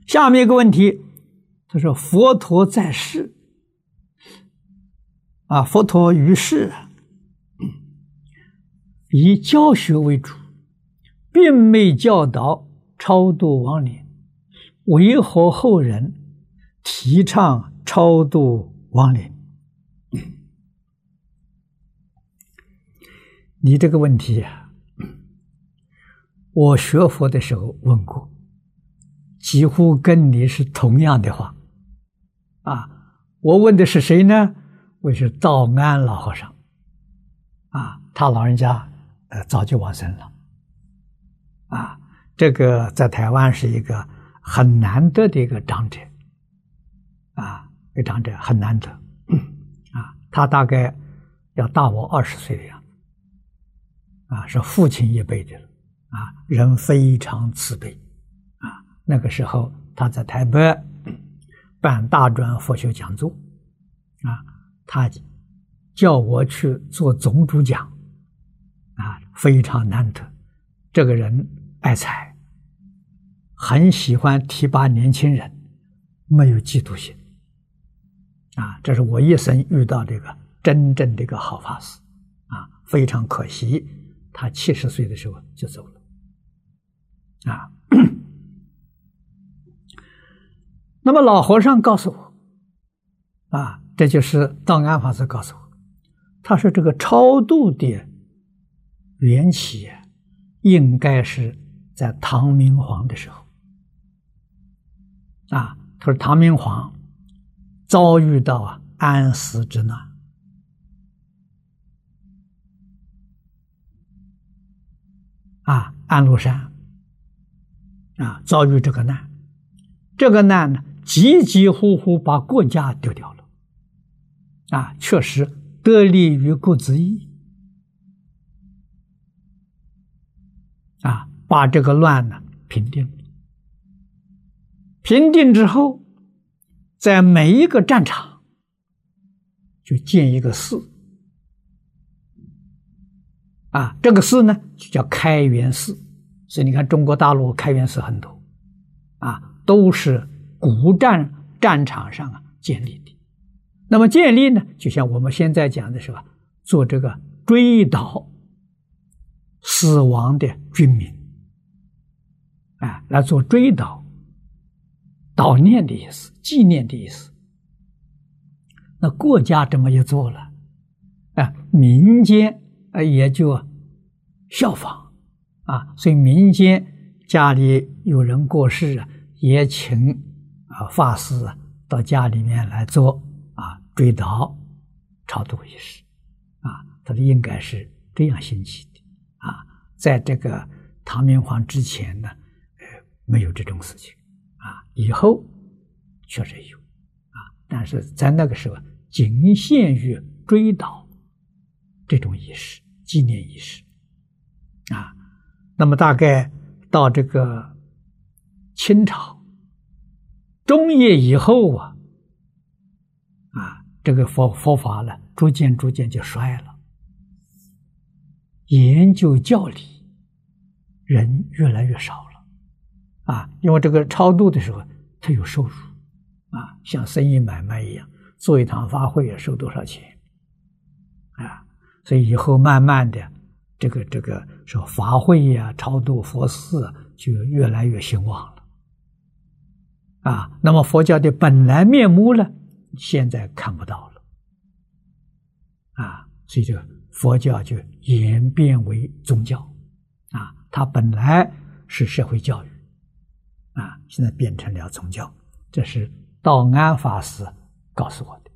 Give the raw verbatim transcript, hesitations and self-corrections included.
下面一个问题，他说佛陀在世啊，佛陀于世以教学为主，并未教导超度亡灵，为何后人提倡超度亡灵？你这个问题啊，我学佛的时候问过，几乎跟你是同样的话啊。我问的是谁呢？问是道安老和尚啊，他老人家呃早就往生了啊。这个在台湾是一个很难得的一个长者啊，一个长者很难得啊。他大概要大我二十岁的样子啊，是父亲一辈的了啊，人非常慈悲啊。那个时候他在台北办大专佛学讲座啊，他叫我去做总主讲啊，非常难得。这个人爱财，很喜欢提拔年轻人，没有嫉妒心啊，这是我一生遇到这个真正的一个好法师啊，非常可惜，他七十岁的时候就走了啊。那么老和尚告诉我啊，这就是道安法师告诉我，他说这个超度的缘起应该是在唐明皇的时候啊。他说唐明皇遭遇到啊安史之难啊，安禄山啊遭遇这个难，这个难呢急急呼呼把国家丢掉了啊，确实得利于国之益啊，把这个乱呢平定。平定之后，在每一个战场就建一个寺啊，这个寺呢就叫开元寺。所以你看中国大陆开元寺很多啊，都是古战战场上啊建立的。那么建立呢，就像我们现在讲的是吧，做这个追悼死亡的军民啊，来做追悼悼念的意思，纪念的意思。那国家这么一做了啊，民间啊也就效仿啊，所以民间家里有人过世啊，也请啊法师啊到家里面来做啊追悼超度仪式啊。他说应该是这样兴起的啊，在这个唐明皇之前呢，呃，没有这种事情啊，以后确实有啊，但是在那个时候仅限于追悼这种仪式，纪念仪式啊。那么大概到这个清朝中叶以后啊，啊，这个佛佛法呢，逐渐逐渐就衰了，研究教理人越来越少了啊，因为这个超度的时候他有收入啊，像生意买卖一样，做一场法会也收多少钱啊，所以以后慢慢的这个这个说法会呀、啊、超度佛寺、啊、就越来越兴旺了啊。那么佛教的本来面目呢，现在看不到了啊，所以这个佛教就演变为宗教啊，它本来是社会教育啊，现在变成了宗教。这是道安法师告诉我的。